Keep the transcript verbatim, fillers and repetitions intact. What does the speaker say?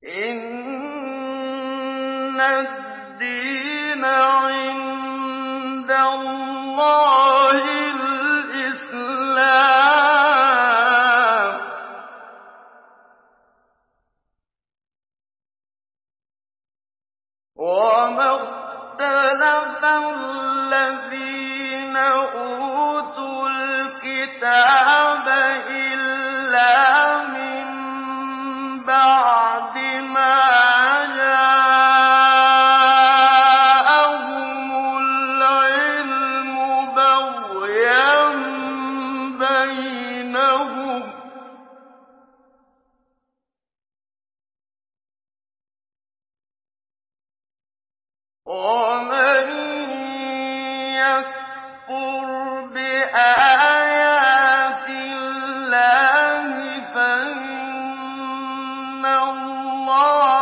إِنَّ الدِّينَ عِندَ اللَّهِ الْإِسْلَامُ ۗ وَمَا اخْتَلَفَ الَّذِينَ أُوتُوا الْكِتَابَ إِلَّا مِن بَعْدِ مَا جَاءَهُمُ الْعِلْمُ بَغْيًا بَيْنَهُمْ ۗ وَمَن يَكْفُرْ بِآيَاتِ اللَّهِ فَإِنَّ اللَّهَ